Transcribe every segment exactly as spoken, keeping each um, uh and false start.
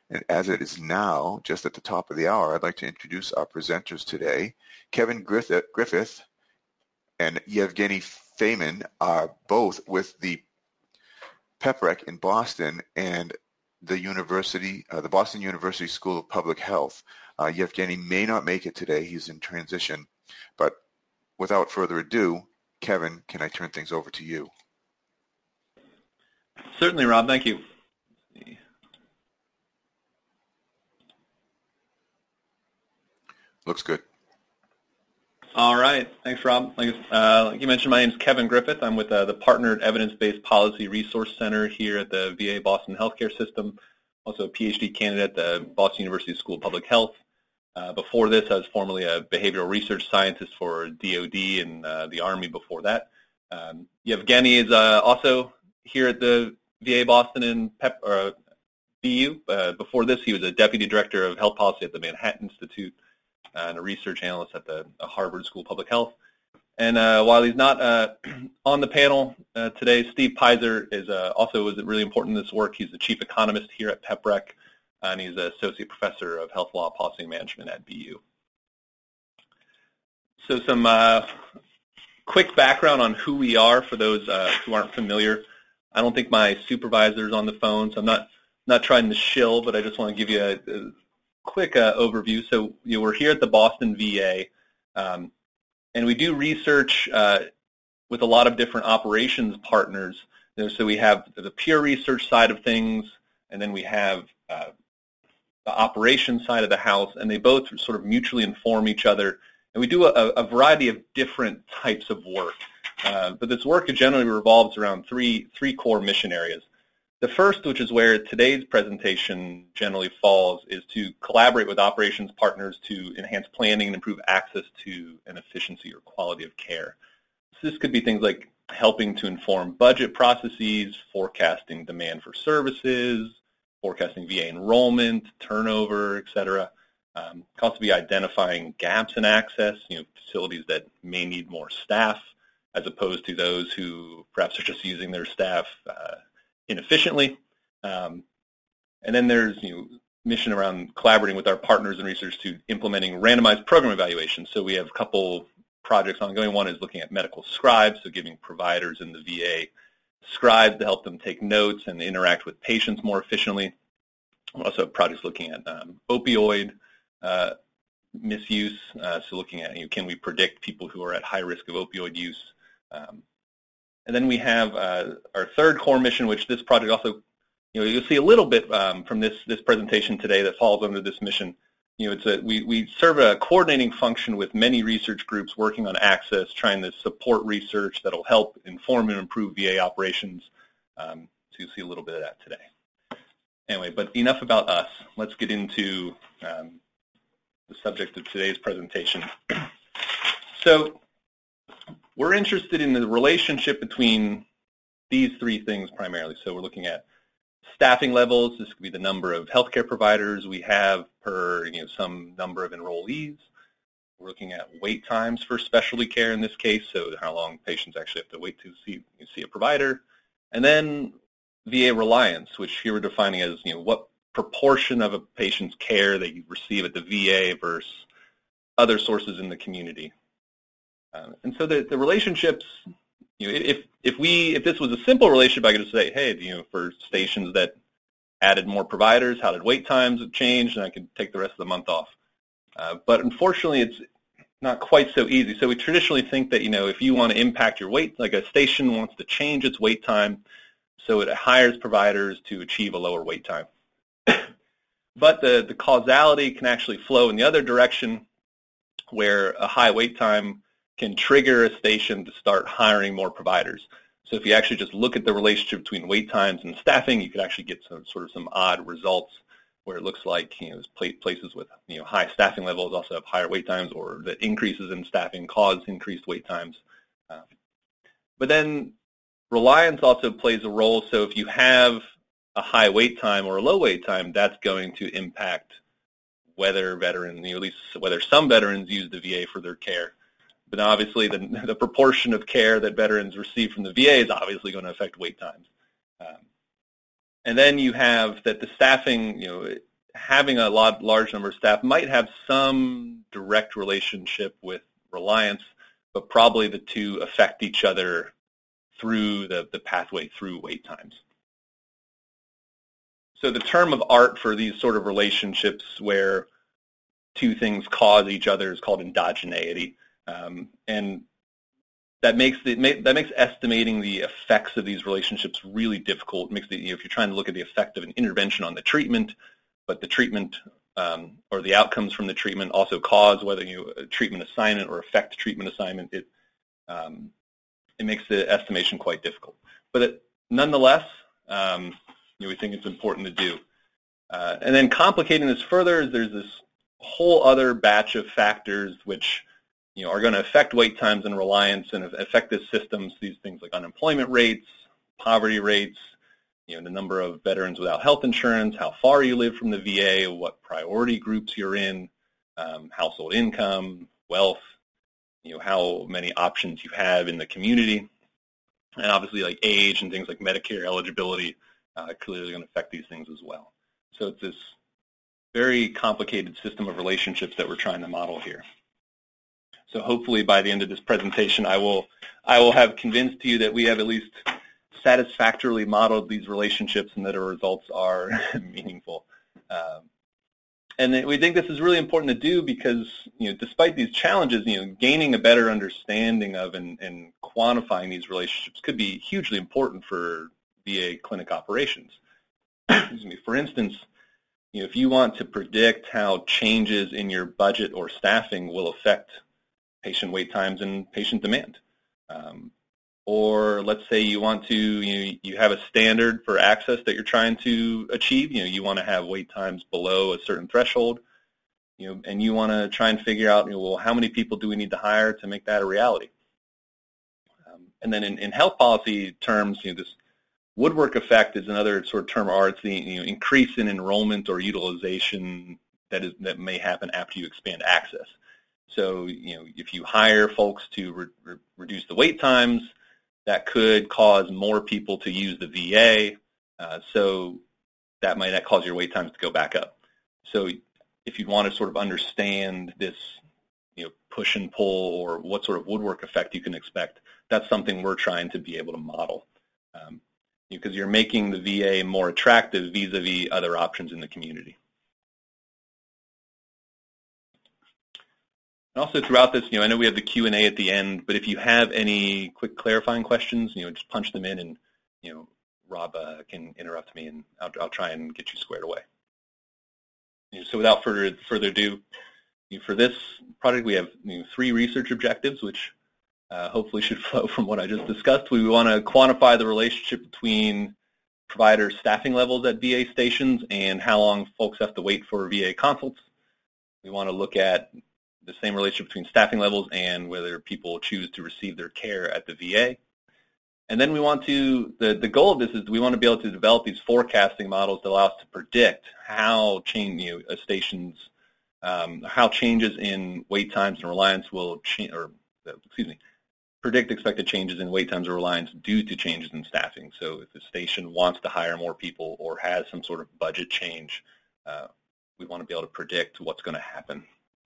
And as it is now, just at the top of the hour, I'd like to introduce our presenters today. Kevin Griffith, Griffith and Yevgeny Feyman are both with the PEPREC in Boston and the university, uh, the Boston University School of Public Health. Uh, Yevgeny may not make it today. He's in transition. But without further ado, Kevin, can I turn things over to you? Certainly, Rob. Thank you. Looks good. All right. Thanks, Rob. Like, uh, like you mentioned, my name is Kevin Griffith. I'm with uh, the Partnered Evidence-Based Policy Resource Center here at the V A Boston Healthcare System. Also a PhD candidate at the Boston University School of Public Health. Uh, before this, I was formerly a behavioral research scientist for D O D and uh, the Army before that. Um, Yevgeny is uh, also here at the V A Boston and Pep, or B U. Uh, before this, he was a deputy director of health policy at the Manhattan Institute uh, and a research analyst at the uh, Harvard School of Public Health. And uh, while he's not uh, on the panel uh, today, Steve Pizer is uh, also is really important in this work. He's the chief economist here at PEPREC, and he's an associate professor of health law policy management at B U. So some uh, quick background on who we are for those uh, who aren't familiar. I don't think my supervisor's on the phone, so I'm not not trying to shill, but I just want to give you a, a quick uh, overview. So you know, we're here at the Boston V A, um, and we do research uh, with a lot of different operations partners. You know, so we have the pure research side of things, and then we have uh, the operations side of the house, and they both sort of mutually inform each other. And we do a, a variety of different types of work. Uh, but this work generally revolves around three three core mission areas. The first, which is where today's presentation generally falls, is to collaborate with operations partners to enhance planning and improve access to and efficiency or quality of care. So this could be things like helping to inform budget processes, forecasting demand for services, forecasting V A enrollment, turnover, et cetera. Um, it can also be identifying gaps in access, you know, facilities that may need more staff, as opposed to those who perhaps are just using their staff uh, inefficiently. Um, and then there's, you know, mission around collaborating with our partners in research to implementing randomized program evaluation. So we have a couple projects ongoing. One is looking at medical scribes, so giving providers in the V A scribes to help them take notes and interact with patients more efficiently. Also projects looking at um, opioid uh, misuse, uh, so looking at, you know, can we predict people who are at high risk of opioid use. Um, and then we have uh, our third core mission, which this project also, you know, you'll see a little bit um, from this this presentation today that falls under this mission. You know, it's a, we, we serve a coordinating function with many research groups working on access, trying to support research that will help inform and improve V A operations. Um, so you'll see a little bit of that today. Anyway, but enough about us. Let's get into um, the subject of today's presentation. So we're interested in the relationship between these three things primarily. So we're looking at staffing levels. This could be the number of healthcare providers we have per, you know, some number of enrollees. We're looking at wait times for specialty care in this case, so how long patients actually have to wait to see see a provider. And then V A reliance, which here we're defining as, you know, what proportion of a patient's care they receive at the V A versus other sources in the community. Um, and so the, the relationships, you know, if if we if this was a simple relationship, I could just say, hey, you know, for stations that added more providers, how did wait times change, and I could take the rest of the month off. Uh, but unfortunately, it's not quite so easy. So we traditionally think that, you know, if you want to impact your wait, like a station wants to change its wait time, so it hires providers to achieve a lower wait time. But the, the causality can actually flow in the other direction, where a high wait time can trigger a station to start hiring more providers. So if you actually just look at the relationship between wait times and staffing, you could actually get some sort of some odd results where it looks like, you know, places with, you know, high staffing levels also have higher wait times, or that increases in staffing cause increased wait times. Uh, but then reliance also plays a role. So if you have a high wait time or a low wait time, that's going to impact whether veterans, you know, at least whether some veterans use the V A for their care. But obviously, the, the proportion of care that veterans receive from the V A is obviously going to affect wait times. Um, and then you have that the staffing, you know, having a lot, large number of staff might have some direct relationship with Reliance, but probably the two affect each other through the, the pathway through wait times. So the term of art for these sort of relationships where two things cause each other is called endogeneity, um, and that makes the, that makes estimating the effects of these relationships really difficult. It makes the, you know, if you're trying to look at the effect of an intervention on the treatment, but the treatment um, or the outcomes from the treatment also cause whether you a treatment assignment or affect treatment assignment, it um, it makes the estimation quite difficult. But it, nonetheless, um, you know, we think it's important to do. Uh, and then complicating this further is there's this whole other batch of factors which, you know, are going to affect wait times and Reliance and affect this system. These things like unemployment rates, poverty rates, you know, the number of veterans without health insurance, how far you live from the V A, what priority groups you're in, um, household income, wealth, you know, how many options you have in the community, and obviously like age and things like Medicare eligibility uh, clearly going to affect these things as well. So it's this very complicated system of relationships that we're trying to model here. So hopefully by the end of this presentation, I will I will have convinced you that we have at least satisfactorily modeled these relationships and that our results are meaningful. Um, and then we think this is really important to do because, you know, despite these challenges, you know, gaining a better understanding of and, and quantifying these relationships could be hugely important for V A clinic operations. Excuse me. For instance, you know, if you want to predict how changes in your budget or staffing will affect patient wait times and patient demand, um, or let's say you want to, you know, you have a standard for access that you're trying to achieve. You know, you want to have wait times below a certain threshold, you know, and you want to try and figure out, you know, well, how many people do we need to hire to make that a reality? Um, and then in, in health policy terms, you know, this Woodwork effect is another sort of term of art. It's the, you know, increase in enrollment or utilization that is that may happen after you expand access. So, you know, if you hire folks to re re reduce the wait times, that could cause more people to use the V A, uh, so that might not cause your wait times to go back up. So if you want to sort of understand this, you know, push and pull or what sort of Woodwork effect you can expect, that's something we're trying to be able to model. Um, because you're making the V A more attractive vis-a-vis other options in the community. And also throughout this, you know, I know we have the Q and A at the end, but if you have any quick clarifying questions, you know, just punch them in and, you know, Rob uh, can interrupt me and I'll, I'll try and get you squared away. You know, so without further, further ado, you know, for this project we have, you know, three research objectives, which uh, hopefully should flow from what I just discussed. We want to quantify the relationship between provider staffing levels at V A stations and how long folks have to wait for V A consults. We want to look at the same relationship between staffing levels and whether people choose to receive their care at the V A. And then we want to, the, the goal of this is we want to be able to develop these forecasting models that allow us to predict how change, you know, a station's, um, how changes in wait times and Reliance will change, or excuse me, predict expected changes in wait times or Reliance due to changes in staffing. So if the station wants to hire more people or has some sort of budget change, uh, we want to be able to predict what's going to happen.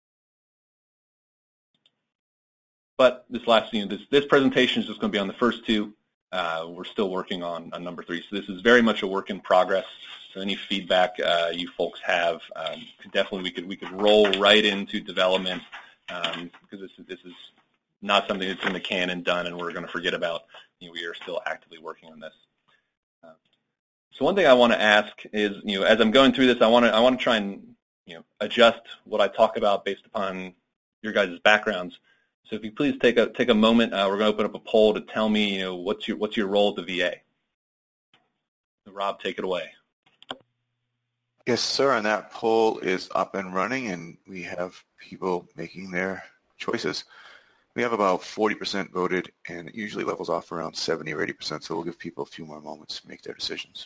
But this last, you know, this, this presentation is just going to be on the first two. Uh, we're still working on, on number three. So this is very much a work in progress. So any feedback uh, you folks have, um, definitely we could we could roll right into development um, because this is, this is not something that's in the can and done and we're going to forget about. You know, we are still actively working on this. Uh, so one thing I want to ask is, you know, as I'm going through this, I want to I want to try and, you know, adjust what I talk about based upon your guys' backgrounds. So if you please take a take a moment, uh, we're going to open up a poll to tell me, you know, what's your what's your role at the V A. Rob, take it away. Yes, sir. And that poll is up and running, and we have people making their choices. We have about forty percent voted, and it usually levels off around seventy or eighty percent. So we'll give people a few more moments to make their decisions.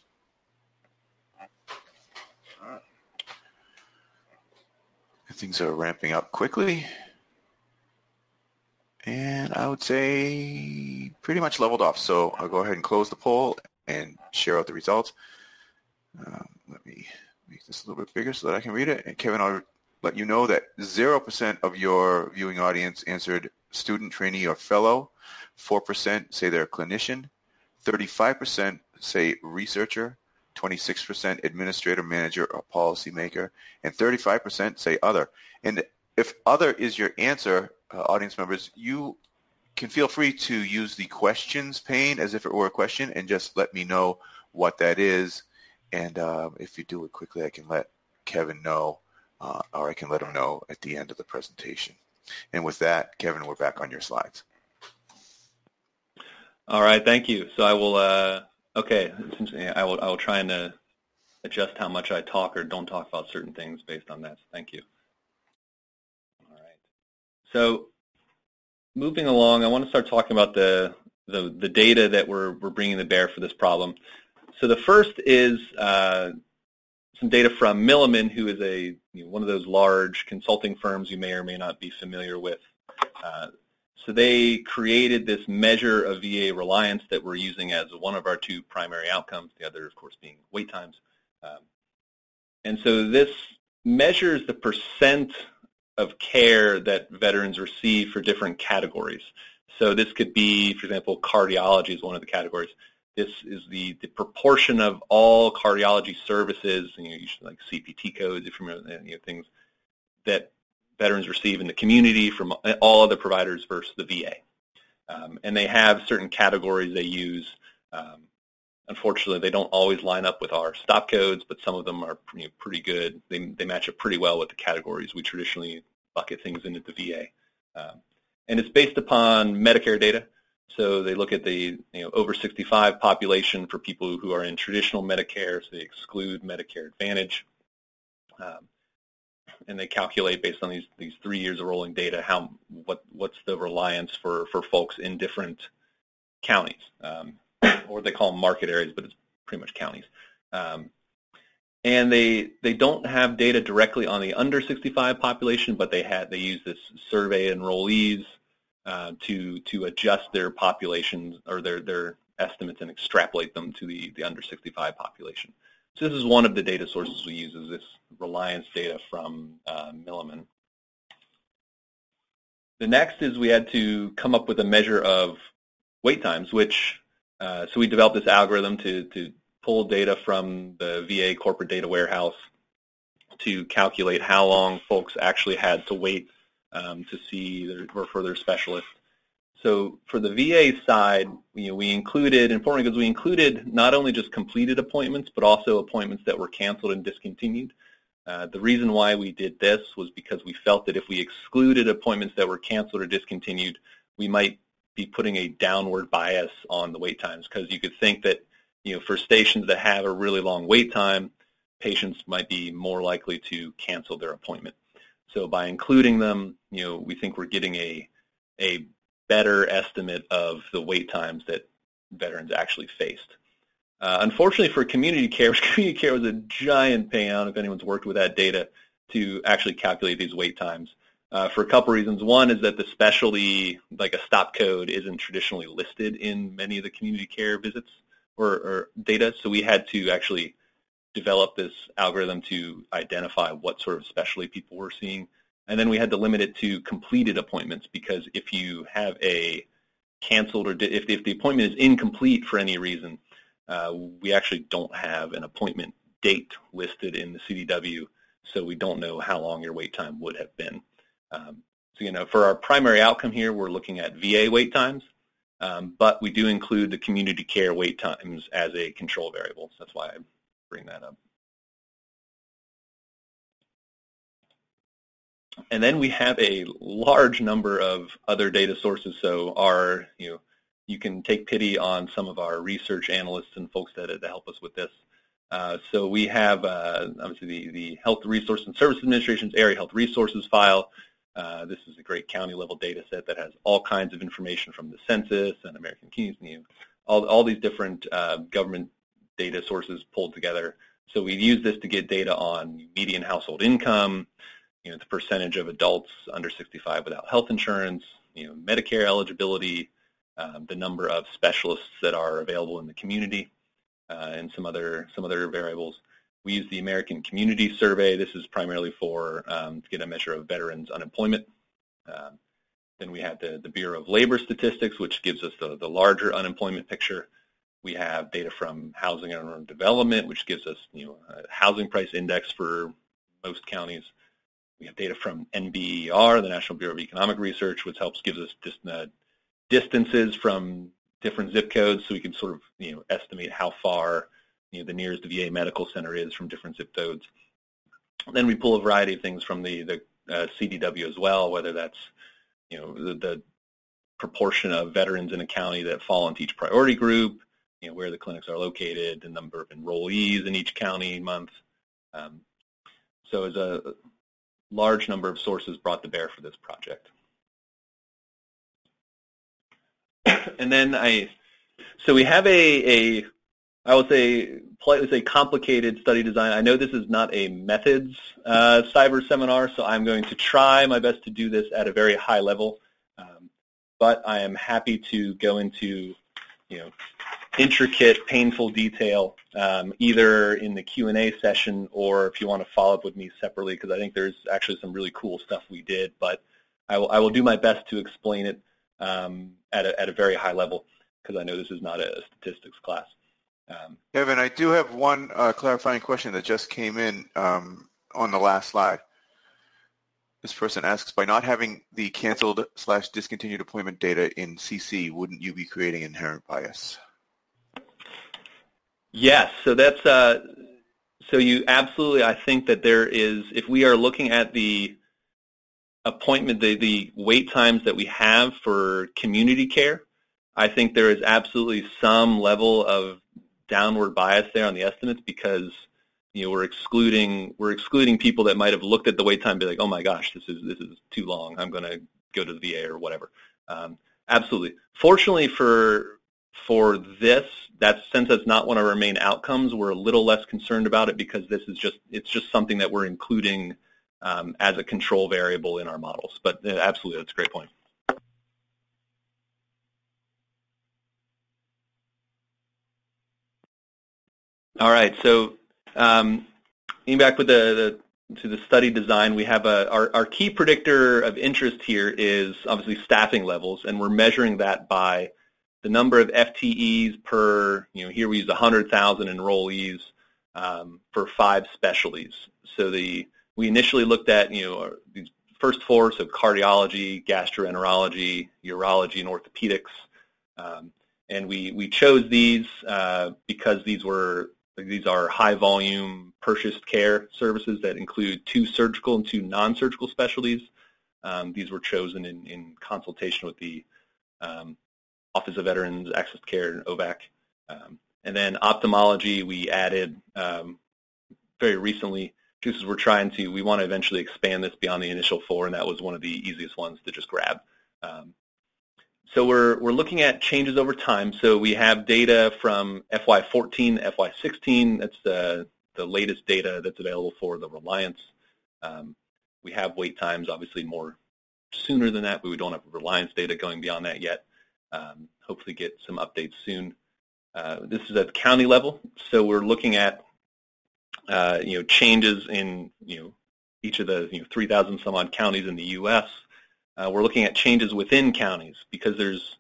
All right. Things are ramping up quickly. And I would say pretty much leveled off. So I'll go ahead and close the poll and share out the results. Um, let me make this a little bit bigger so that I can read it. And Kevin, I'll let you know that zero percent of your viewing audience answered student, trainee, or fellow. four percent say they're a clinician. thirty-five percent say researcher. twenty-six percent administrator, manager, or policymaker. And thirty-five percent say other. And if other is your answer, uh, audience members, you can feel free to use the questions pane as if it were a question and just let me know what that is. And uh, if you do it quickly, I can let Kevin know, uh, or I can let him know at the end of the presentation. And with that, Kevin, we're back on your slides. All right, thank you. So I will, uh, okay, I will, I will try and uh, adjust how much I talk or don't talk about certain things based on that. So thank you. All right. So moving along, I want to start talking about the the, the data that we're we're bringing to bear for this problem. So the first is uh, some data from Milliman, who is a you know, one of those large consulting firms you may or may not be familiar with. Uh, so they created this measure of V A reliance that we're using as one of our two primary outcomes, the other, of course, being wait times. Um, and so this measures the percent of care that veterans receive for different categories. So this could be, for example, cardiology is one of the categories. This is the, the proportion of all cardiology services, you know, usually like C P T codes, if you remember, you know, things that veterans receive in the community from all other providers versus the V A. Um, and they have certain categories they use. Um, unfortunately, they don't always line up with our stop codes, but some of them are you know, pretty good. They, they match up pretty well with the categories we traditionally bucket things in at the V A. Um, and it's based upon Medicare data. So they look at the you know, over sixty-five population for people who are in traditional Medicare, so they exclude Medicare Advantage. Um, and they calculate based on these, these three years of rolling data how what what's the reliance for, for folks in different counties, um, or they call them market areas, but it's pretty much counties. Um, and they they don't have data directly on the under sixty-five population, but they had they use this survey enrollees uh, to to adjust their populations or their their estimates and extrapolate them to the the under sixty-five population. So this is one of the data sources we use, is this reliance data from uh, Milliman. The next is we had to come up with a measure of wait times, which, uh, so we developed this algorithm to, to pull data from the V A corporate data warehouse to calculate how long folks actually had to wait um, to see their, or for their specialist. So for the V A side, you know, we included, importantly, because we included not only just completed appointments, but also appointments that were canceled and discontinued. Uh, the reason why we did this was because we felt that if we excluded appointments that were canceled or discontinued, we might be putting a downward bias on the wait times, because you could think that, you know, for stations that have a really long wait time, patients might be more likely to cancel their appointment. So by including them, you know, we think we're getting a a better estimate of the wait times that veterans actually faced. Uh, unfortunately for community care, which community care was a giant pain, I don't know if anyone's worked with that data, to actually calculate these wait times. Uh, for a couple reasons. One is that the specialty, like a stop code, isn't traditionally listed in many of the community care visits or, or data, so we had to actually develop this algorithm to identify what sort of specialty people were seeing. And then we had to limit it to completed appointments, because if you have a canceled or di- if, if the appointment is incomplete for any reason, uh, we actually don't have an appointment date listed in the C D W, so we don't know how long your wait time would have been. Um, so, you know, for our primary outcome here, we're looking at V A wait times, um, but we do include the community care wait times as a control variable. So that's why I bring that up. And then we have a large number of other data sources. So our, you know, you can take pity on some of our research analysts and folks that, that help us with this. Uh, so we have uh, obviously the, the Health Resources and Services Administration's Area Health Resources file. Uh, this is a great county level data set that has all kinds of information from the census and American Communities, you know, all, all these different uh, government data sources pulled together. So we use this to get data on median household income, you know, the percentage of adults under sixty-five without health insurance, you know, Medicare eligibility, um, the number of specialists that are available in the community, uh, and some other some other variables. We use the American Community Survey. This is primarily for um, to get a measure of veterans' unemployment. Um, then we have the, the Bureau of Labor Statistics, which gives us the, the larger unemployment picture. We have data from Housing and Urban Development, which gives us you know a housing price index for most counties. We have data from N B E R, the National Bureau of Economic Research, which helps gives us just uh, distances from different zip codes, so we can sort of you know estimate how far you know the nearest V A medical center is from different zip codes. Then we pull a variety of things from the the uh, C D W as well, whether that's you know the, the proportion of veterans in a county that fall into each priority group, you know where the clinics are located, the number of enrollees in each county month. Um, so it's a large number of sources brought to bear for this project. And then I, so we have a, a I would say, politely say complicated study design. I know this is not a methods uh, cyber seminar, so I'm going to try my best to do this at a very high level. Um, but I am happy to go into, you know, intricate, painful detail, um, either in the Q and A session or if you want to follow up with me separately, because I think there's actually some really cool stuff we did. But I will, I will do my best to explain it um, at, a, at a very high level, because I know this is not a statistics class. Um, Kevin, I do have one uh, clarifying question that just came in um, on the last slide. This person asks, by not having the canceled slash discontinued appointment data in C C, wouldn't you be creating inherent bias? Yes, so that's uh, so you absolutely. I think that there is, if we are looking at the appointment, the the wait times that we have for community care, I think there is absolutely some level of downward bias there on the estimates, because you know we're excluding we're excluding people that might have looked at the wait time and be like, oh my gosh, this is this is too long, I'm going to go to the V A or whatever. Um, absolutely. Fortunately for for this, that since that's not one of our main outcomes, we're a little less concerned about it, because this is just it's just something that we're including um, as a control variable in our models. But uh, absolutely, that's a great point. All right, so um, getting back with the, the to the study design, we have a our, our key predictor of interest here is obviously staffing levels, and we're measuring that by the number of F T Es per, you know, here we use one hundred thousand enrollees um, for five specialties. So the we initially looked at, you know, these first four, so cardiology, gastroenterology, urology, and orthopedics, um, and we we chose these uh, because these were These are high-volume purchased care services that include two surgical and two non-surgical specialties. Um, these were chosen in, in consultation with the um, Office of Veterans Access to Care, O V A C. Um, and then ophthalmology we added um, very recently, just as we're trying to, we want to eventually expand this beyond the initial four, and that was one of the easiest ones to just grab. Um, So we're we're looking at changes over time. So we have data from F Y fourteen, F Y sixteen. That's the the latest data that's available for the Reliance. Um, we have wait times, obviously more sooner than that, but we don't have Reliance data going beyond that yet. Um, hopefully, get some updates soon. Uh, this is at the county level, so we're looking at uh, you know changes in you know each of the you know three thousand some odd counties in the U S Uh, we're looking at changes within counties, because there's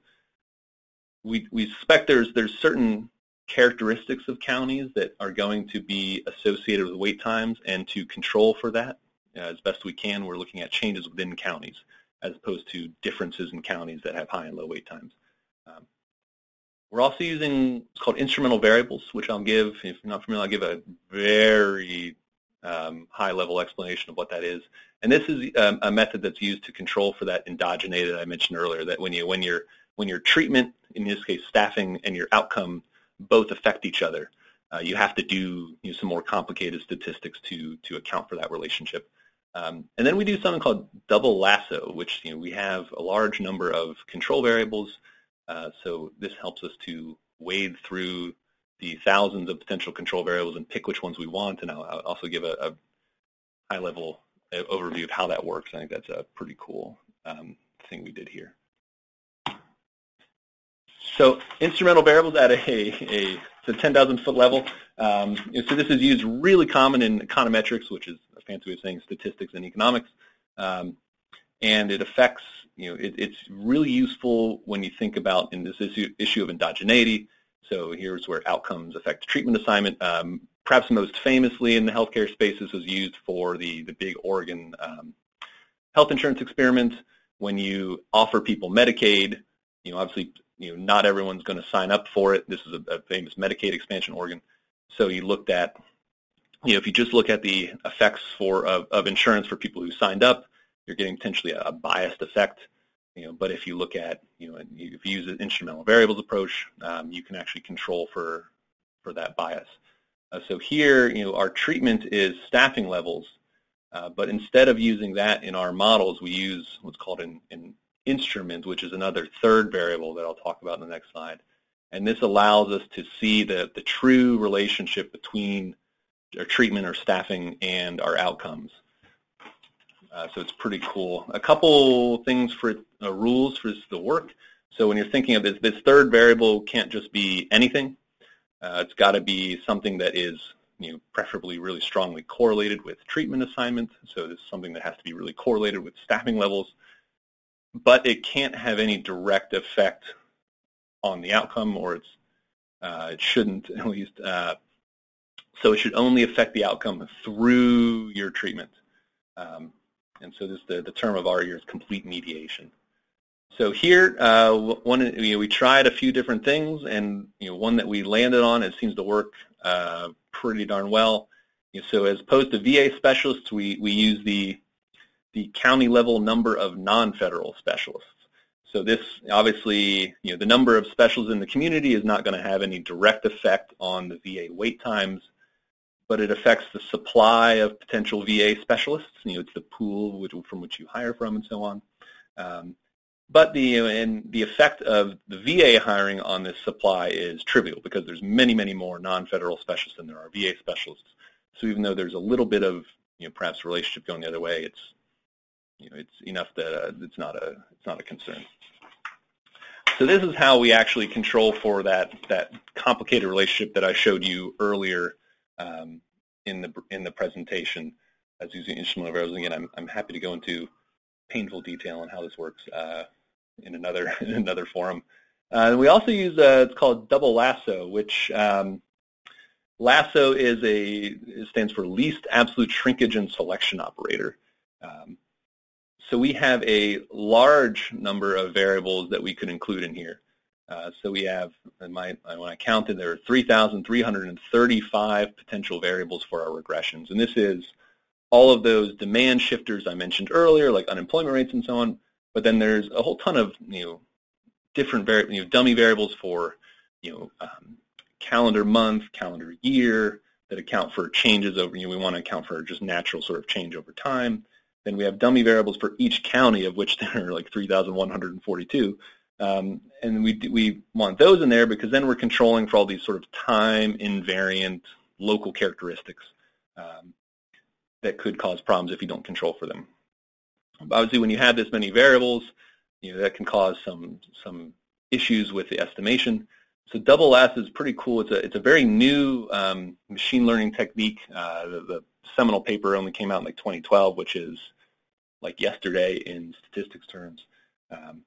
we we suspect there's there's certain characteristics of counties that are going to be associated with wait times, and to control for that uh, as best we can, we're looking at changes within counties as opposed to differences in counties that have high and low wait times. Um, we're also using what's called instrumental variables, which I'll give, if you're not familiar, I'll give a very um, high-level explanation of what that is. And this is um, a method that's used to control for that endogeneity that I mentioned earlier, that when you when your when your treatment, in this case staffing, and your outcome both affect each other, uh, you have to do you know, some more complicated statistics to to account for that relationship. Um, and then we do something called double lasso, which you know we have a large number of control variables. Uh, so this helps us to wade through the thousands of potential control variables and pick which ones we want. And I'll, I'll also give a, a high-level overview of how that works. I think that's a pretty cool um, thing we did here. So instrumental variables at a, a, a ten thousand foot level. Um, so this is used really common in econometrics, which is a fancy way of saying statistics and economics. Um, and it affects, you know, it, it's really useful when you think about in this issue, issue of endogeneity. So here's where outcomes affect treatment assignment. Um, perhaps most famously in the healthcare space, this was used for the, the big Oregon um, health insurance experiment. When you offer people Medicaid, you know, obviously, you know, not everyone's going to sign up for it. This is a, a famous Medicaid expansion in Oregon. So you looked at, you know, if you just look at the effects for of, of insurance for people who signed up, you're getting potentially a, a biased effect. You know, but if you look at, you know, if you use an instrumental variables approach, um, you can actually control for for that bias. Uh, so here, you know, our treatment is staffing levels, uh, but instead of using that in our models, we use what's called an, an instrument, which is another third variable that I'll talk about in the next slide. And this allows us to see the, the true relationship between our treatment or staffing and our outcomes. Uh, so it's pretty cool. A couple things for uh, rules for this to work. So when you're thinking of this, this third variable can't just be anything. Uh, it's got to be something that is, you know, preferably really strongly correlated with treatment assignment. So this is something that has to be really correlated with staffing levels. But it can't have any direct effect on the outcome, or it's uh, it shouldn't at least. Uh, so it should only affect the outcome through your treatment. Um, and so this the, the term of art here is complete mediation. So here, uh, one you know, we tried a few different things, and you know one that we landed on, it seems to work uh, pretty darn well. You know, so as opposed to V A specialists, we we use the the county level number of non-federal specialists. So this obviously, you know, the number of specialists in the community is not going to have any direct effect on the V A wait times, but it affects the supply of potential V A specialists. You know, it's the pool which, from which you hire from, and so on. Um, but the you know, and the effect of the V A hiring on this supply is trivial because there's many, many more non-federal specialists than there are V A specialists. So even though there's a little bit of, you know, perhaps relationship going the other way, it's you know, it's enough that uh, it's not a it's not a concern. So this is how we actually control for that that complicated relationship that I showed you earlier um, in the in the presentation as using instrumental variables. Again, I'm I'm happy to go into painful detail on how this works uh, in another in another forum. Uh, we also use uh, it's called double lasso, which um, lasso is a it stands for least absolute shrinkage and selection operator. Um, So we have a large number of variables that we could include in here. Uh, so we have, in my, when I counted, there are three thousand three hundred thirty-five potential variables for our regressions. And this is all of those demand shifters I mentioned earlier, like unemployment rates and so on. But then there's a whole ton of, you know, different vari you know, dummy variables for, you know, um, calendar month, calendar year that account for changes over, you know, we want to account for just natural sort of change over time. Then we have dummy variables for each county, of which there are like three thousand one hundred forty-two. Um, and we we want those in there because then we're controlling for all these sort of time invariant local characteristics um, that could cause problems if you don't control for them. Obviously, when you have this many variables, you know, that can cause some some issues with the estimation. So double lasso is pretty cool. It's a it's a very new um, machine learning technique. Uh, the, the seminal paper only came out in like twenty twelve, which is like yesterday in statistics terms. Um,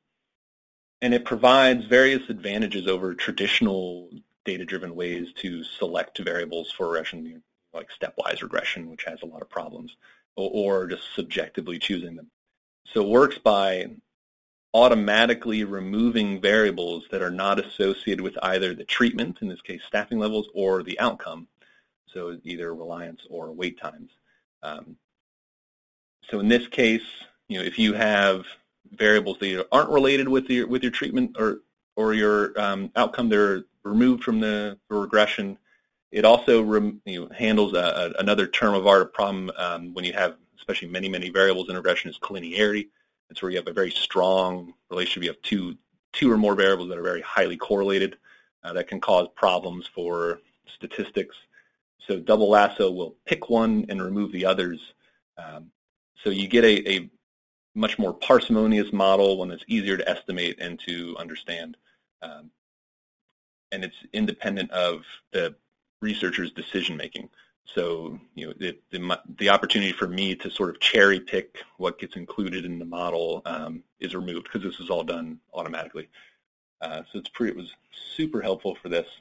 and it provides various advantages over traditional data-driven ways to select variables for regression, like stepwise regression, which has a lot of problems, or, or just subjectively choosing them. So it works by automatically removing variables that are not associated with either the treatment, in this case staffing levels, or the outcome, so either reliance or wait times. Um, so in this case, you know, if you have variables that either aren't related with your with your treatment or or your um, outcome, they're removed from the regression. It also rem, you know, handles a, a, another term of art problem um, when you have especially many many variables in regression is collinearity. It's where you have a very strong relationship. You have two two or more variables that are very highly correlated uh, that can cause problems for statistics. So double lasso will pick one and remove the others. Um, so you get a, a much more parsimonious model, one that's easier to estimate and to understand. Um, and it's independent of the researcher's decision making. So, you know, the, the, the opportunity for me to sort of cherry pick what gets included in the model um, is removed because this is all done automatically. Uh, so it's pretty, it was super helpful for this.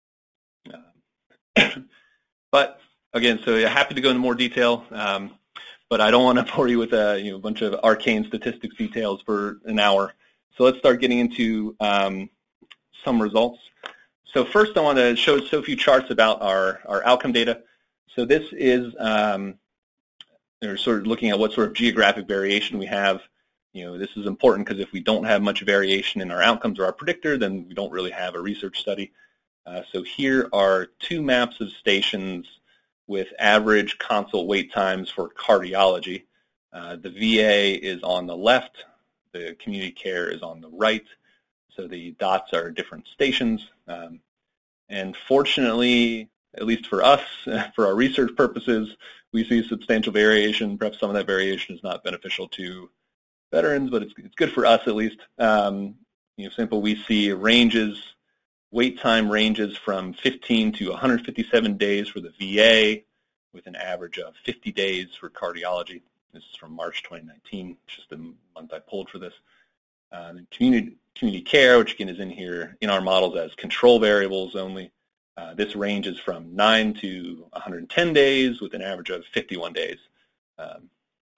Uh, but again, so yeah, happy to go into more detail, um, but I don't want to bore you with a, you know, a bunch of arcane statistics details for an hour. So let's start getting into um, some results. So first I want to show so few charts about our, our outcome data. So this is um, they're sort of looking at what sort of geographic variation we have. You know, this is important because if we don't have much variation in our outcomes or our predictor, then we don't really have a research study. Uh, so here are two maps of stations with average consult wait times for cardiology. Uh, the V A is on the left, the community care is on the right. So the dots are different stations. Um, and fortunately, at least for us, for our research purposes, we see substantial variation. Perhaps some of that variation is not beneficial to veterans, but it's, it's good for us at least. Um, you know, simple, we see ranges, wait time ranges from fifteen to one hundred fifty-seven days for the V A, with an average of fifty days for cardiology. This is from March twenty nineteen, just the month I pulled for this. Uh, community, community care, which again is in here in our models as control variables only. Uh, this ranges from nine to one hundred ten days with an average of fifty-one days. Um,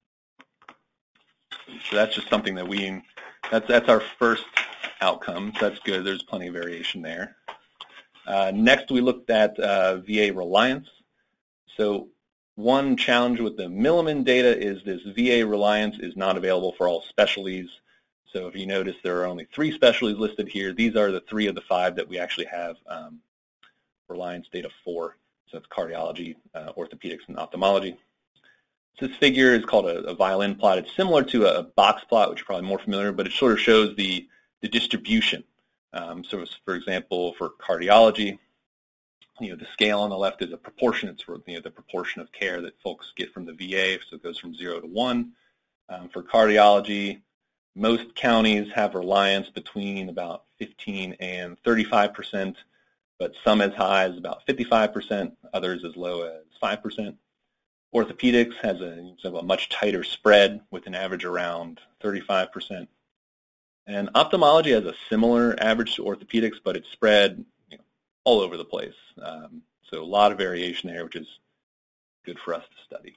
so that's just something that we, that's, that's our first outcome. So that's good. There's plenty of variation there. Uh, next, we looked at uh, V A reliance. So one challenge with the Milliman data is this V A reliance is not available for all specialties. So if you notice, there are only three specialties listed here. These are the three of the five that we actually have um, reliance data for. So it's cardiology, uh, orthopedics, and ophthalmology. So this figure is called a, a violin plot. It's similar to a box plot, which you're probably more familiar with, but it sort of shows the, the distribution. Um, so for example, for cardiology, you know, the scale on the left is a proportion. It's for, you know, the proportion of care that folks get from the V A, so it goes from zero to one. Um, for cardiology, most counties have reliance between about fifteen and thirty-five percent, but some as high as about fifty-five percent, others as low as five percent. Orthopedics has a, a much tighter spread with an average around thirty-five percent. And ophthalmology has a similar average to orthopedics, but it's spread, you know, all over the place. Um, so a lot of variation there, which is good for us to study.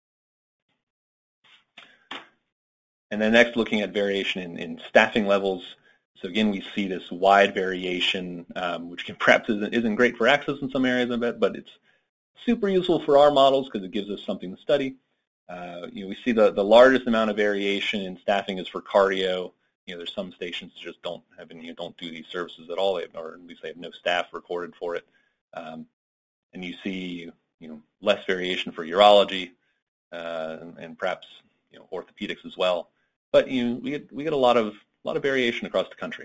And then next, looking at variation in, in staffing levels. So again, we see this wide variation, um, which can, perhaps isn't, isn't great for access in some areas, I bet, but it's super useful for our models because it gives us something to study. Uh, you know, we see the, the largest amount of variation in staffing is for cardio. You know, there's some stations that just don't have any, don't do these services at all, or at least they have no staff recorded for it. Um, and you see, you know, less variation for urology uh, and, and perhaps, you know, orthopedics as well. But you know, we get we get a lot of a lot of variation across the country.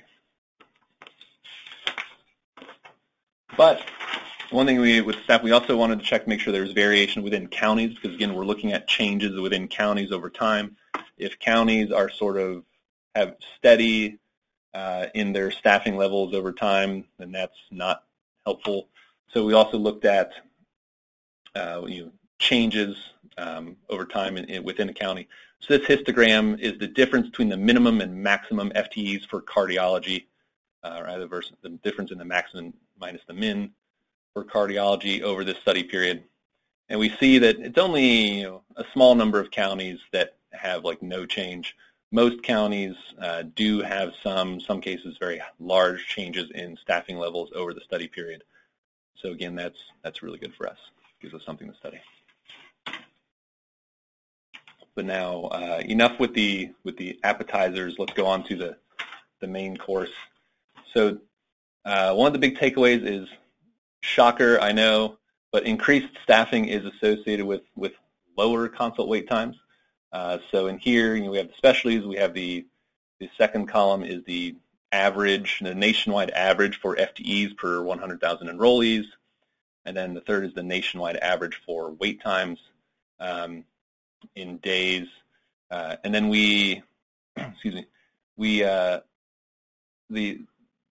But one thing we with staff, we also wanted to check to make sure there's variation within counties, because again, we're looking at changes within counties over time. If counties are sort of have steady uh, in their staffing levels over time, then that's not helpful. So we also looked at uh, you know, changes um, over time in, in, within a county. So this histogram is the difference between the minimum and maximum F T Es for cardiology, uh, rather versus the difference in the maximum minus the min for cardiology over this study period. And we see that it's only, you know, a small number of counties that have like no change. Most counties uh, do have some, some cases, very large changes in staffing levels over the study period. So again, that's that's really good for us. Gives us something to study. But now, uh, enough with the with the appetizers. Let's go on to the the main course. So uh, one of the big takeaways is, shocker, I know, but increased staffing is associated with with lower consult wait times. Uh, so in here, you know, we have the specialties. We have the the second column is the average, the nationwide average for F T Es per one hundred thousand enrollees, and then the third is the nationwide average for wait times um, in days. Uh, and then we, excuse me, we uh, the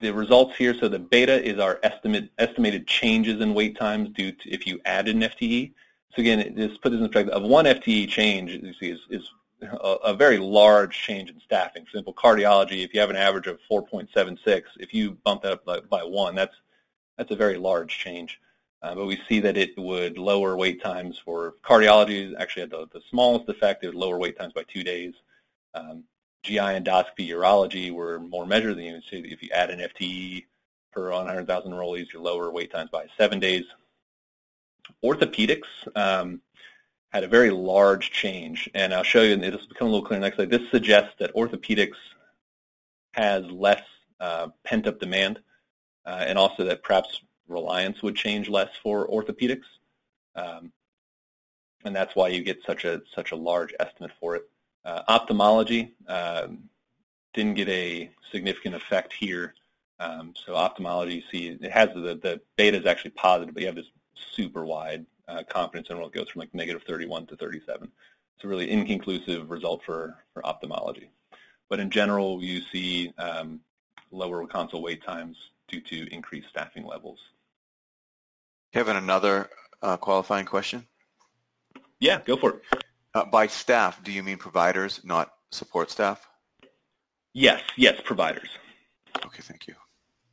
the results here, so the beta is our estimate estimated changes in wait times due to if you added an F T E. So again, just put this in perspective, of one F T E change you see, is, is a, a very large change in staffing. For example, cardiology, if you have an average of four point seven six, if you bump that up by, by one, that's that's a very large change. Uh, but we see that it would lower wait times for cardiology. Actually had the, the smallest effect. It would lower wait times by two days. Um, G I, endoscopy, urology were more measured. You know, say if you add an F T E per one hundred thousand enrollees, you lower wait times by seven days. Orthopedics um, had a very large change, and I'll show you, and this will become a little clearer next slide. This suggests that orthopedics has less uh, pent-up demand, uh, and also that perhaps Reliance would change less for orthopedics, um, and that's why you get such a such a large estimate for it. Uh, ophthalmology um, didn't get a significant effect here, um, so ophthalmology, you see, it has the the beta is actually positive, but you have this super wide uh, confidence interval. It goes from like negative thirty-one to thirty-seven. It's a really inconclusive result for for ophthalmology, but in general, you see um, lower consult wait times due to increased staffing levels. Kevin, another uh, qualifying question? Yeah, go for it. Uh, by staff, do you mean providers, not support staff? Yes, yes, providers. Okay, thank you.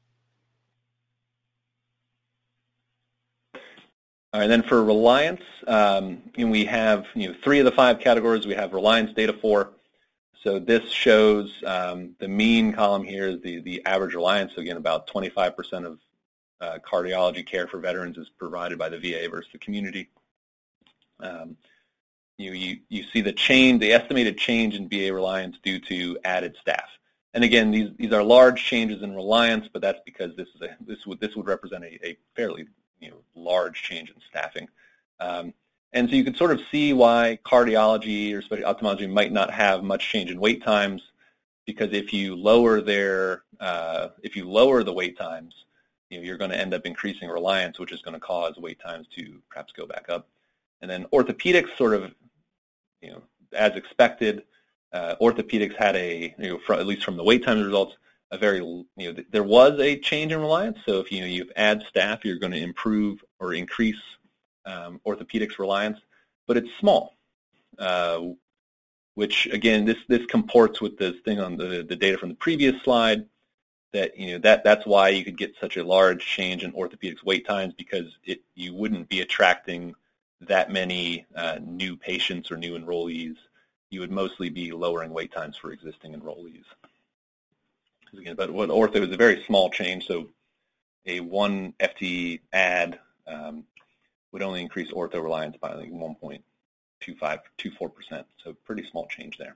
All right, then for Reliance, um, and we have you know three of the five categories we have Reliance data for. So this shows um, the mean column here is the, the average Reliance. So again, about twenty-five percent of uh, cardiology care for veterans is provided by the V A versus the community. Um, you, you, you see the change, the estimated change in V A Reliance due to added staff. And again, these, these are large changes in Reliance, but that's because this, is a, this, would, this would represent a, a fairly you know, large change in staffing. Um, And so you can sort of see why cardiology or especially ophthalmology might not have much change in wait times, because if you lower their, uh, if you lower the wait times, you know, you're going to end up increasing Reliance, which is going to cause wait times to perhaps go back up. And then orthopedics, sort of, you know, as expected, uh, orthopedics had a, you know, from, at least from the wait times results, a very, you know, there was a change in Reliance. So if you know you add staff, you're going to improve or increase Um, orthopedics Reliance, but it's small, uh, which again, this this comports with this thing on the the data from the previous slide. That you know that that's why you could get such a large change in orthopedics wait times, because it you wouldn't be attracting that many uh, new patients or new enrollees. You would mostly be lowering wait times for existing enrollees. Again, but what ortho is a very small change, so a one F T E add um, would only increase ortho Reliance by like one point two five, two four percent, so pretty small change there.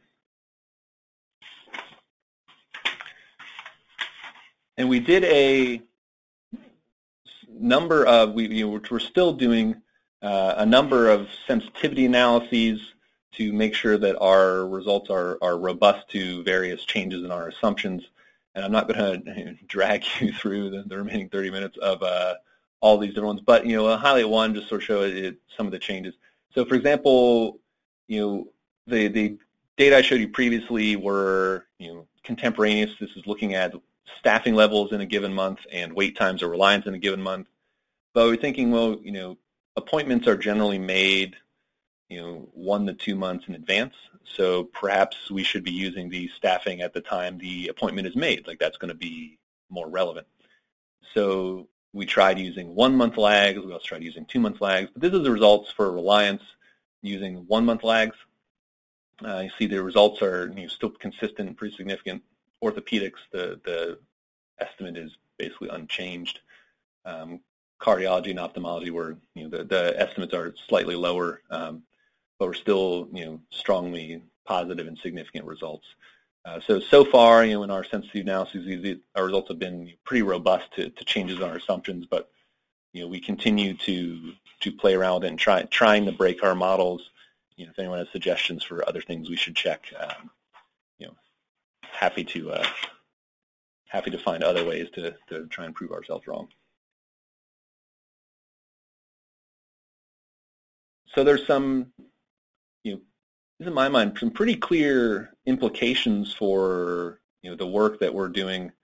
And we did a number of, we, you know, we're still doing uh, a number of sensitivity analyses to make sure that our results are, are robust to various changes in our assumptions. And I'm not going to drag you through the, the remaining thirty minutes of uh, all these different ones, but you know, I'll highlight one just sort of show it, some of the changes. So, for example, you know, the the data I showed you previously were you know contemporaneous. This is looking at staffing levels in a given month and wait times or Reliance in a given month. But we're thinking, well, you know, appointments are generally made, you know, one to two months in advance. So perhaps we should be using the staffing at the time the appointment is made. Like that's going to be more relevant. So we tried using one-month lags. We also tried using two-month lags. But this is the results for Reliance using one-month lags. Uh, you see the results are you know, still consistent and pretty significant. Orthopedics, the, the estimate is basically unchanged. Um, cardiology and ophthalmology were, you know, the, the estimates are slightly lower, um, but we're still, you know, strongly positive and significant results. Uh, so, so far, you know, in our sensitivity analyses, these, our results have been pretty robust to, to changes in our assumptions, but, you know, we continue to, to play around with it and try, trying to break our models. You know, if anyone has suggestions for other things we should check, um, you know, happy to, uh, happy to find other ways to, to try and prove ourselves wrong. So there's some, you know, in my mind, some pretty clear implications for, you know, the work that we're doing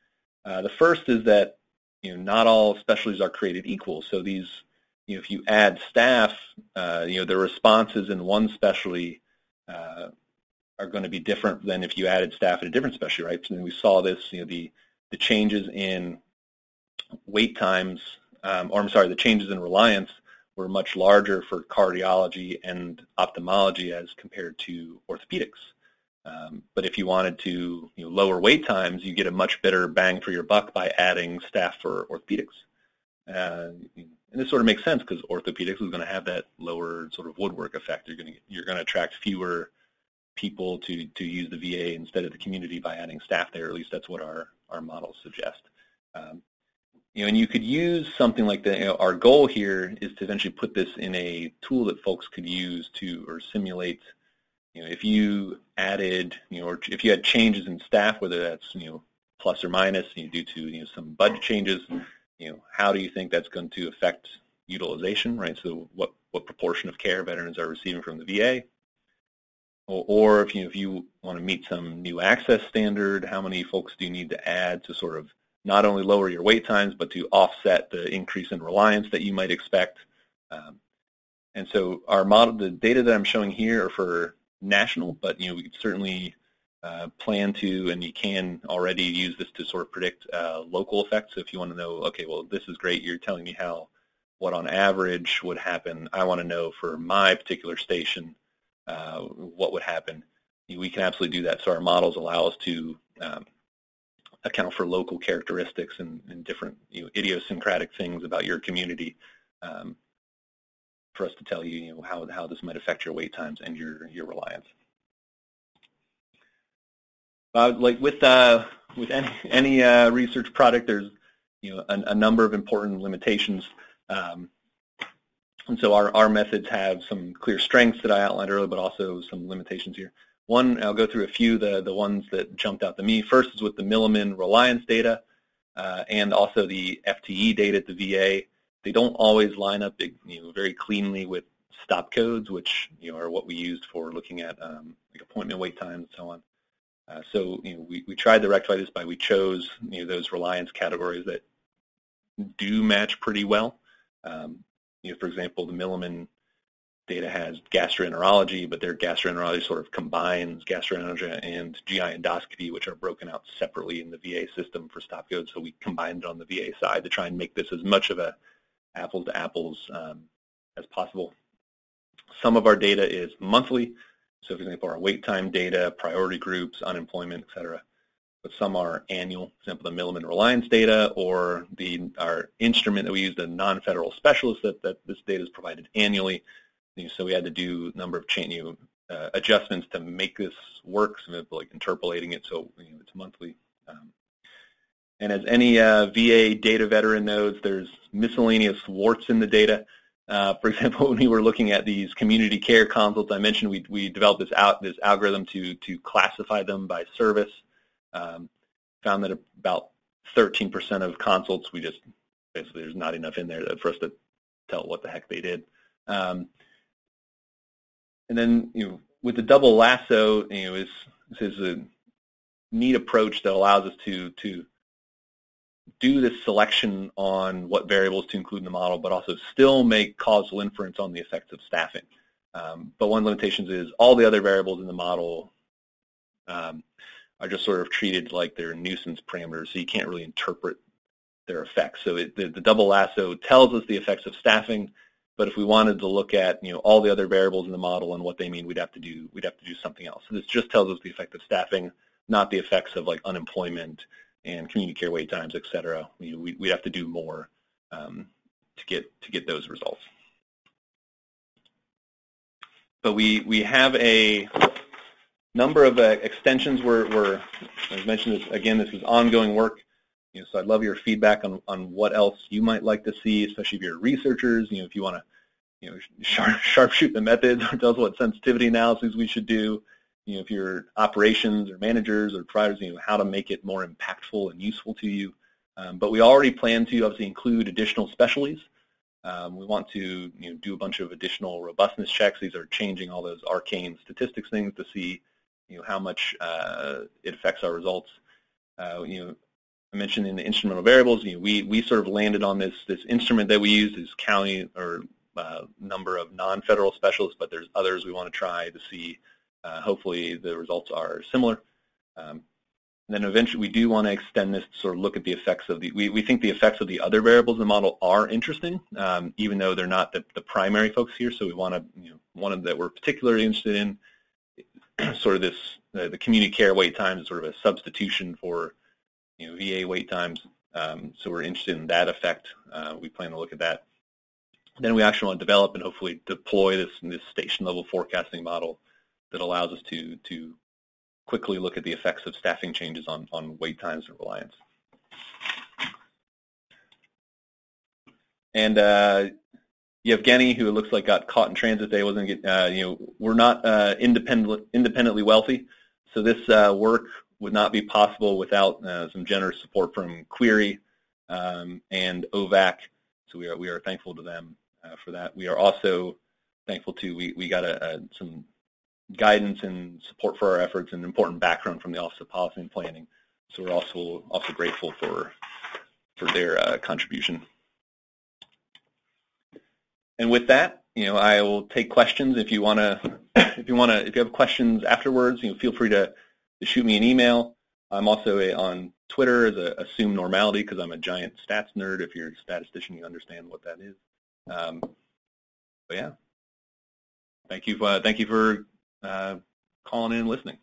Uh, the first is that you know not all specialties are created equal. So these, you know, if you add staff, uh, you know, the responses in one specialty uh, are going to be different than if you added staff at a different specialty, right? So we saw this, you know, the the changes in wait times, um, or I'm sorry, the changes in reliance were much larger for cardiology and ophthalmology as compared to orthopedics. Um, but if you wanted to you know, lower wait times, you get a much better bang for your buck by adding staff for orthopedics. Uh, and this sort of makes sense because orthopedics is going to have that lower sort of woodwork effect. You're going to you're going to attract fewer people to to use the V A instead of the community by adding staff there. At least that's what our our models suggest. Um, you know, and you could use something like that. You know, our goal here is to eventually put this in a tool that folks could use to or simulate. You know, if you added, you know, or if you had changes in staff, whether that's you know plus or minus, you know, due to you know some budget changes, you know, how do you think that's going to affect utilization, right? So what what proportion of care veterans are receiving from the V A? Or, or if you know, if you want to meet some new access standard, how many folks do you need to add to sort of not only lower your wait times, but to offset the increase in reliance that you might expect? Um, and so our model, the data that I'm showing here are for national, but you know we could certainly uh, plan to, and you can already use this to sort of predict uh, local effects. So if you want to know, okay, well this is great, you're telling me how, what on average would happen. I want to know for my particular station, uh, what would happen. We can absolutely do that. So our models allow us to um, account for local characteristics and, and different you know, idiosyncratic things about your community. Um, for us to tell you, you know, how how this might affect your wait times and your your reliance. Uh, like with uh, with any any uh, research product, there's you know a, a number of important limitations, um, and so our our methods have some clear strengths that I outlined earlier, but also some limitations here. One, I'll go through a few the the ones that jumped out to me. First is with the Milliman reliance data, uh, and also the F T E data at the V A. They don't always line up you know, very cleanly with stop codes, which you know, are what we used for looking at um, like appointment wait times and so on. Uh, so you know, we, we tried to rectify this by we chose you know, those reliance categories that do match pretty well. Um, you know, for example, the Milliman data has gastroenterology, but their gastroenterology sort of combines gastroenterology and G I endoscopy, which are broken out separately in the V A system for stop codes. So we combined it on the V A side to try and make this as much of a apples to apples um, as possible. Some of our data is monthly, so for example, our wait time data, priority groups, unemployment, et cetera. But some are annual, for example, the Milliman reliance data, or the our instrument that we use, the non-federal specialist, that, that this data is provided annually. So we had to do a number of change, you know, uh, adjustments to make this work, so like interpolating it so you know, it's monthly. Um, And as any uh, V A data veteran knows, there's miscellaneous warts in the data. Uh, for example, when we were looking at these community care consults, I mentioned we we developed this out this algorithm to to classify them by service. Um, found that about thirteen percent of consults, we just basically there's not enough in there for us to tell what the heck they did. Um, and then you know with the double lasso, you know, is this is a neat approach that allows us to to do this selection on what variables to include in the model, but also still make causal inference on the effects of staffing. Um, but one of the limitations is all the other variables in the model um, are just sort of treated like they're nuisance parameters, so you can't really interpret their effects. So it, the, the double lasso tells us the effects of staffing, but if we wanted to look at you know all the other variables in the model and what they mean, we'd have to do we'd have to do something else. So this just tells us the effect of staffing, not the effects of like unemployment and community care wait times, et cetera. We, we, we'd have to do more um, to get to get those results. But we we have a number of uh, extensions. We're, we're as mentioned this, again, this is ongoing work. You know, so I'd love your feedback on on what else you might like to see, especially if you're researchers. You know, if you want to you know sharp sharpshoot the methods or tell us what sensitivity analyses we should do. You know, if you're operations or managers or providers, you know, how to make it more impactful and useful to you. Um, but we already plan to obviously include additional specialties. Um, we want to you know, do a bunch of additional robustness checks. These are changing all those arcane statistics things to see you know, how much uh, it affects our results. Uh, you know, I mentioned in the instrumental variables, you know, we, we sort of landed on this, this instrument that we use, is county or uh, number of non-federal specialists, but there's others we want to try to see. Uh, hopefully the results are similar. Um, and then eventually we do want to extend this to sort of look at the effects of the, we, we think the effects of the other variables in the model are interesting, um, even though they're not the, the primary focus here. So we want to, you know, one of that we're particularly interested in, sort of this, uh, the community care wait times is sort of a substitution for, you know, V A wait times. Um, so we're interested in that effect. Uh, we plan to look at that. Then we actually want to develop and hopefully deploy this, this station-level forecasting model that allows us to, to quickly look at the effects of staffing changes on, on wait times and reliance. And uh, Yevgeny, who it looks like got caught in transit today, wasn't get, uh, you know, we're not uh, independent, independently wealthy, so this uh, work would not be possible without uh, some generous support from Query um, and O V A C. So we are we are thankful to them uh, for that. We are also thankful to we we got a, a, some guidance and support for our efforts and important background from the Office of Policy and Planning. So we're also also grateful for for their uh, contribution. And with that, you know, I will take questions. If you want to, if you want to, if you have questions afterwards, you know, feel free to, to shoot me an email. I'm also a, on Twitter as a Assume Normality because I'm a giant stats nerd. If you're a statistician, you understand what that is. Um, but yeah, thank you. Uh, thank you for uh, calling in and listening.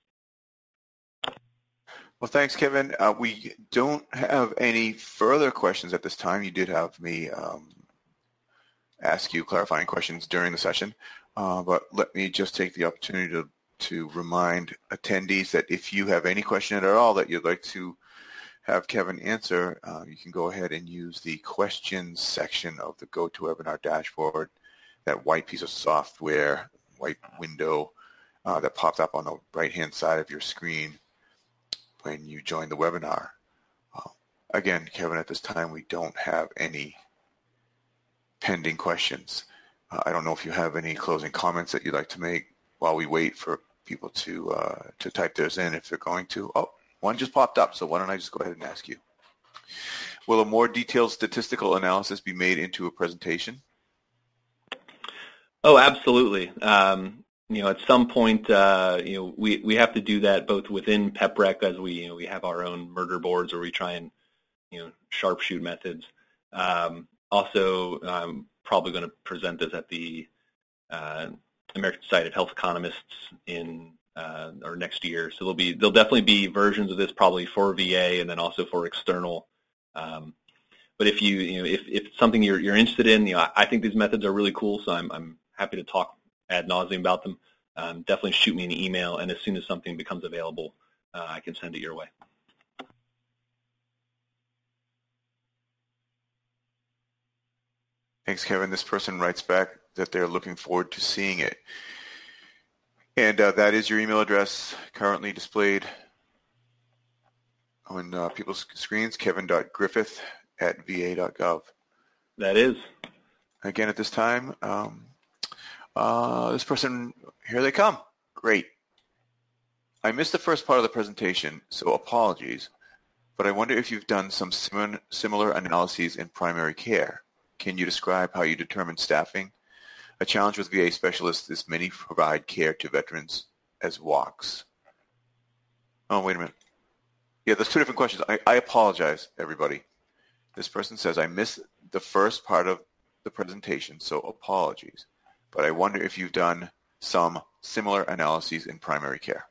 Well, thanks, Kevin. Uh, we don't have any further questions at this time. You did have me um, ask you clarifying questions during the session, uh, but let me just take the opportunity to, to remind attendees that if you have any question at all that you'd like to have Kevin answer, uh, you can go ahead and use the questions section of the GoToWebinar dashboard, that white piece of software, white window uh, that pops up on the right-hand side of your screen when you join the webinar. Uh, again, Kevin, at this time we don't have any pending questions. Uh, I don't know if you have any closing comments that you'd like to make while we wait for people to uh, to type theirs in if they're going to. Oh, one just popped up, so why don't I just go ahead and ask you. Will a more detailed statistical analysis be made into a presentation? Oh, absolutely. Um, you know, at some point, uh, you know, we, we have to do that both within PEPREC as we, you know, we have our own murder boards where we try and, you know, sharpshoot methods. Um, Also, I'm probably going to present this at the uh, American Society of Health Economists in uh, or next year. So there'll be there'll definitely be versions of this probably for V A and then also for external. Um, but if you you know if, if it's something you're you're interested in, you know, I, I think these methods are really cool. So I'm I'm happy to talk ad nauseum about them. Um, definitely shoot me an email, and as soon as something becomes available, uh, I can send it your way. Thanks, Kevin. This person writes back that they're looking forward to seeing it. And uh, that is your email address currently displayed on uh, people's screens, kevin dot griffith at v a dot gov. That is. Again, at this time, um, uh, this person, here they come. Great. I missed the first part of the presentation, so apologies, but I wonder if you've done some sim- similar analyses in primary care. Can you describe how you determine staffing? A challenge with V A specialists is many provide care to veterans as walks. Oh, wait a minute. Yeah, there's two different questions. I, I apologize, everybody. This person says, I missed the first part of the presentation, so apologies. But I wonder if you've done some similar analyses in primary care.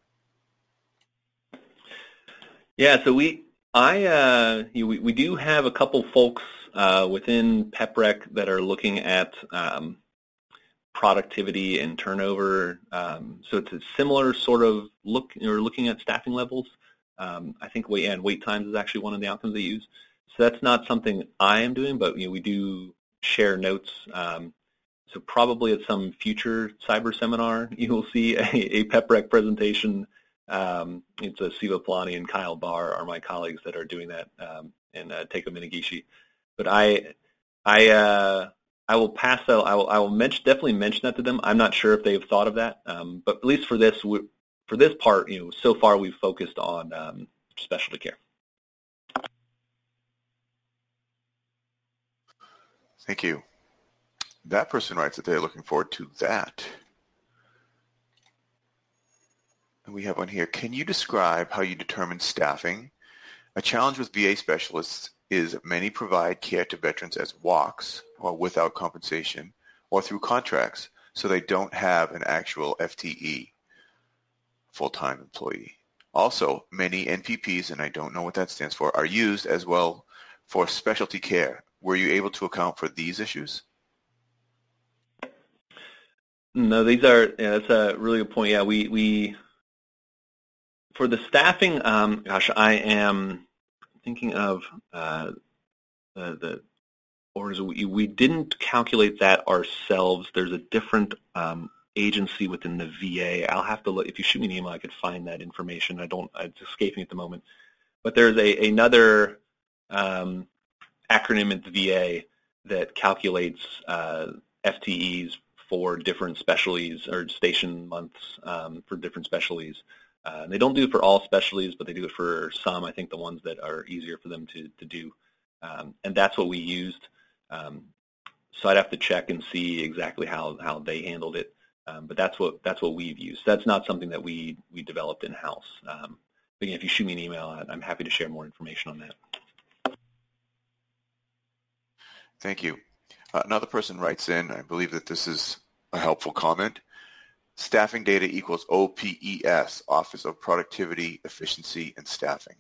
Yeah, so we, I, uh, we, we do have a couple folks Uh, within PEPREC that are looking at um, productivity and turnover. Um, so it's a similar sort of look, or looking at staffing levels. Um, I think wait and wait times is actually one of the outcomes they use. So that's not something I am doing, but you know, we do share notes. Um, so probably at some future cyber seminar, you will see a, a PEPREC presentation. Um, it's a Siva Palani and Kyle Barr are my colleagues that are doing that, um, and uh, Teiko Minagishi. But I, I, uh, I will pass that. I will, I will mention, definitely mention that to them. I'm not sure if they've thought of that, um, but at least for this, for this part, you know, so far we've focused on um, specialty care. Thank you. That person writes that they're looking forward to that. And we have one here. Can you describe how you determine staffing? A challenge with V A specialists is many provide care to veterans as walks or without compensation or through contracts, so they don't have an actual F T E, full-time employee. Also, many N P Ps, and I don't know what that stands for, are used as well for specialty care. Were you able to account for these issues? No, these are, yeah, that's a really good point. Yeah, we, we for the staffing, um, gosh, I am thinking of uh, the, the orders. We, we didn't calculate that ourselves. There's a different um, agency within the V A. I'll have to look. If you shoot me an email, I could find that information. I don't, it's escaping at the moment. But there's a another um, acronym at the V A that calculates uh, F T Es for different specialties or station months um, for different specialties. Uh, and they don't do it for all specialties, but they do it for some, I think the ones that are easier for them to, to do. Um, and that's what we used. Um, so I'd have to check and see exactly how, how they handled it. Um, but that's what that's what we've used. That's not something that we, we developed in-house. Um, but again, if you shoot me an email, I'm happy to share more information on that. Thank you. Uh, another person writes in, I believe that this is a helpful comment. Staffing data equals O P E S, Office of Productivity, Efficiency, and Staffing.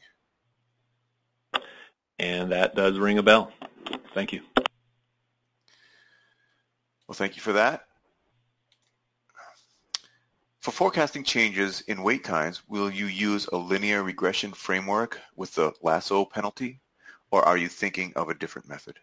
And that does ring a bell. Thank you. Well, thank you for that. For forecasting changes in wait times, will you use a linear regression framework with the lasso penalty, or are you thinking of a different method?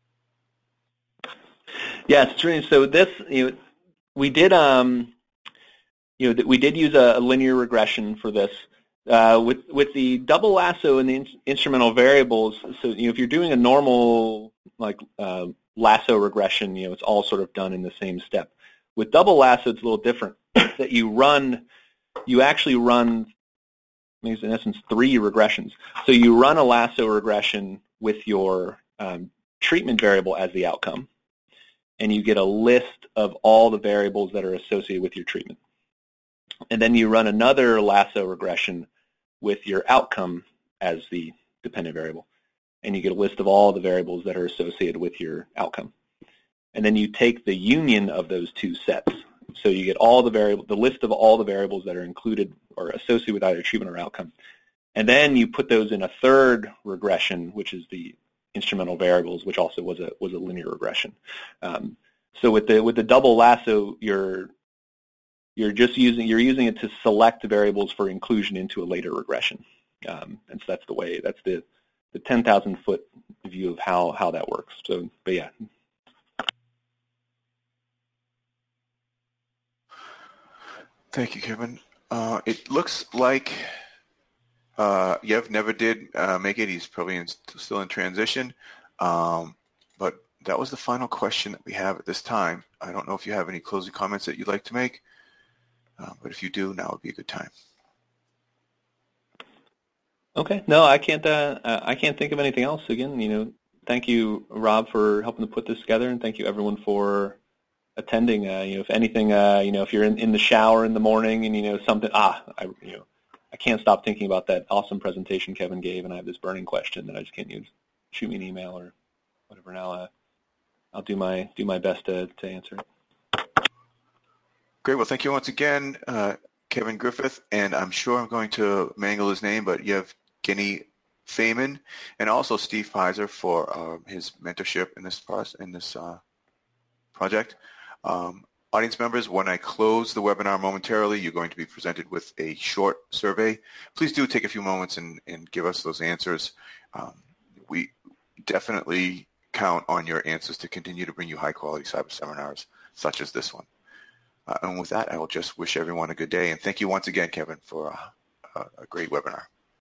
Yes, it's really, so this, you know, we did, um, you know, we did use a, a linear regression for this. Uh, with with the double lasso and the in, instrumental variables, so you know, if you're doing a normal like uh, lasso regression, you know, it's all sort of done in the same step. With double lasso, it's a little different. That you run, you actually run, in essence, three regressions. So you run a lasso regression with your um, treatment variable as the outcome, and you get a list of all the variables that are associated with your treatment. And then you run another lasso regression with your outcome as the dependent variable, and you get a list of all the variables that are associated with your outcome. And then you take the union of those two sets. So you get all the variable, the list of all the variables that are included or associated with either treatment or outcome. And then you put those in a third regression, which is the instrumental variables, which also was a was a linear regression. Um, so with the with the double lasso, you're you're just using you're using it to select variables for inclusion into a later regression. Um, and so that's the way that's the the ten thousand foot view of how how that works. So, but yeah. Thank you, Kevin. Uh, it looks like uh, Yev never did uh, make it. He's probably in, still in transition. Um, but that was the final question that we have at this time. I don't know if you have any closing comments that you'd like to make, uh, but if you do, now would be a good time. Okay. No, I can't. Uh, I can't think of anything else. Again, you know, thank you, Rob, for helping to put this together, and thank you, everyone, for attending. Uh, you know, if anything, uh, you know, if you're in, in the shower in the morning and you know something, ah, I, you know, I can't stop thinking about that awesome presentation Kevin gave, and I have this burning question that I just can't use. Shoot me an email or whatever. Now, uh, I'll do my do my best to to answer it. Great. Well, thank you once again, uh, Kevin Griffith, and I'm sure I'm going to mangle his name, but Yevgeny Feyman, and also Steve Pfizer for uh, his mentorship in this process, in this uh, project. Um, audience members, when I close the webinar momentarily, you're going to be presented with a short survey. Please do take a few moments and, and give us those answers. Um, we definitely count on your answers to continue to bring you high-quality cyber seminars such as this one. Uh, and with that, I will just wish everyone a good day. And thank you once again, Kevin, for a, a great webinar.